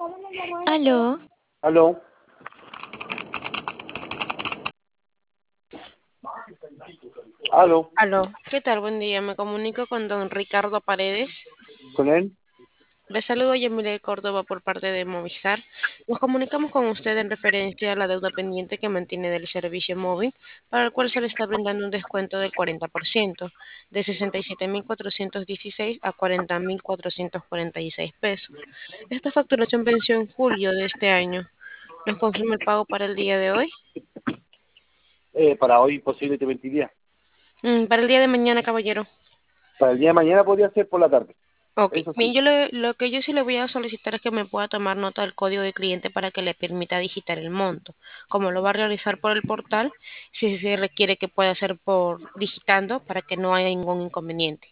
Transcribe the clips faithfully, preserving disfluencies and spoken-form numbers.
Aló, Aló, aló, Aló, ¿qué tal? Buen día. Me comunico con don Ricardo Paredes. ¿con él? Le saludo Yamile Córdoba por parte de Movistar. Nos comunicamos con usted en referencia a la deuda pendiente que mantiene del servicio móvil, para el cual se le está brindando un descuento del cuarenta por ciento, de sesenta y siete mil cuatrocientos dieciséis a cuarenta mil cuatrocientos cuarenta y seis pesos. Esta facturación venció en julio de este año. ¿Nos confirma el pago para el día de hoy? Eh, para hoy posiblemente veinte días. Mm, para el día de mañana, caballero. Para el día de mañana podría ser por la tarde, Ok, eso bien, sí. yo le- lo que yo sí le voy a solicitar es que me pueda tomar nota del código de cliente para que le permita digitar el monto. Como lo va a realizar por el portal, si se requiere que pueda hacer por digitando para que no haya ningún inconveniente.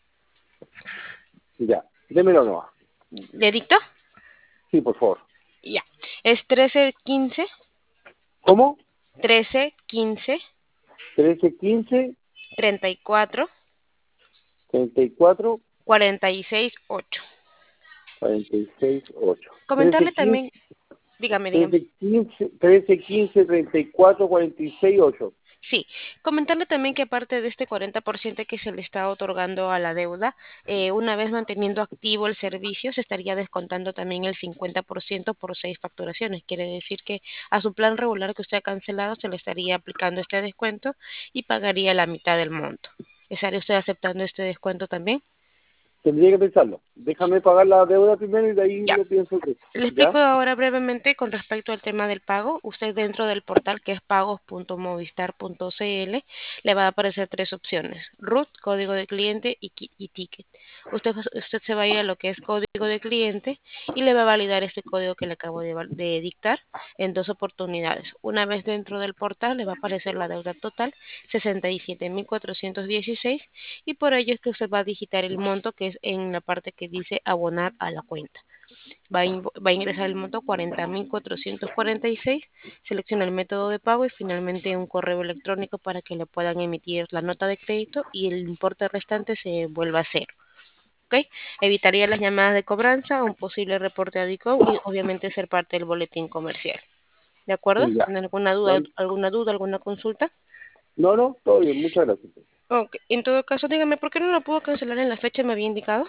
Ya, démelo nomás. ¿Le dicto? Sí, por favor. Ya. Es trece quince, ¿Cómo? trece quince, Trece, quince, treinta y cuatro, treinta y cuatro, cuarenta y seis, ocho. cuarenta y seis, ocho. Comentarle Trece, quince, también, dígame, dígame. trece, quince, trece, quince, treinta y cuatro, cuarenta y seis, ocho. Sí, comentarle también que aparte de este cuarenta por ciento que se le está otorgando a la deuda, eh, una vez manteniendo activo el servicio, se estaría descontando también el cincuenta por ciento por seis facturaciones. Quiere decir que a su plan regular que usted ha cancelado se le estaría aplicando este descuento y pagaría la mitad del monto. ¿Estaría usted aceptando este descuento también? Tendría que pensarlo. Déjame pagar la deuda primero y de ahí Ya. lo pienso el resto. Le explico ¿Ya? ahora brevemente con respecto al tema del pago. Usted dentro del portal que es pagos punto movistar punto cl le va a aparecer tres opciones: root, código de cliente y, qui- y ticket. Usted, usted se va a ir a lo que es código de cliente y le va a validar este código que le acabo de, val- de dictar en dos oportunidades. Una vez dentro del portal le va a aparecer la deuda total, sesenta y siete mil cuatrocientos dieciséis, y por ello es que usted va a digitar el monto que es en la parte que dice abonar a la cuenta. Va a, va a ingresar el monto cuarenta mil cuatrocientos cuarenta y seis, selecciona el método de pago y finalmente un correo electrónico para que le puedan emitir la nota de crédito y el importe restante se vuelva a cero. ¿Ok? Evitaría las llamadas de cobranza, un posible reporte a DICOM y obviamente ser parte del boletín comercial. ¿De acuerdo? Ya. ¿Tienen alguna duda, ¿Ya? alguna duda, alguna consulta? No, no, todo bien, muchas gracias. Ok, en todo caso, dígame, ¿por qué no lo puedo cancelar en la fecha que me había indicado?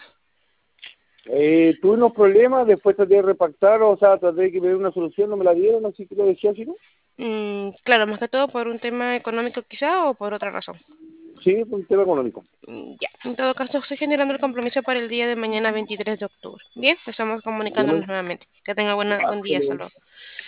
Eh, tuve unos problemas, después traté de repactar, o sea, traté de que me dieran una solución, no me la dieron, así que lo decía así, ¿no? Mm, claro, más que todo por un tema económico quizá o por otra razón. Sí, por un tema económico. Mm, Ya, en todo caso, estoy generando el compromiso para el día de mañana veintitrés de octubre. Bien, estamos Ya, comunicándonos nuevamente. Que tenga buena, buen hasta día, hasta luego. luego.